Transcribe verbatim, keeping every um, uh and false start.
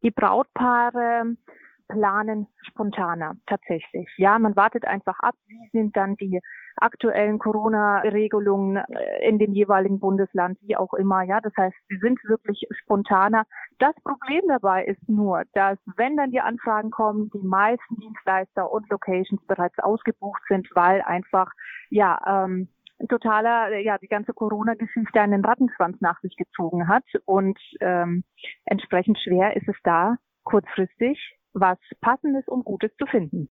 Die Brautpaare planen spontaner tatsächlich. Ja, man wartet einfach ab, wie sind dann die aktuellen Corona-Regelungen in dem jeweiligen Bundesland, wie auch immer. Ja, das heißt, sie sind wirklich spontaner. Das Problem dabei ist nur, dass wenn dann die Anfragen kommen, die meisten Dienstleister und Locations bereits ausgebucht sind, weil einfach ja ähm, totaler, ja, die ganze Corona-Geschichte einen Rattenschwanz nach sich gezogen hat und ähm, entsprechend schwer ist es da, kurzfristig was Passendes und Gutes zu finden.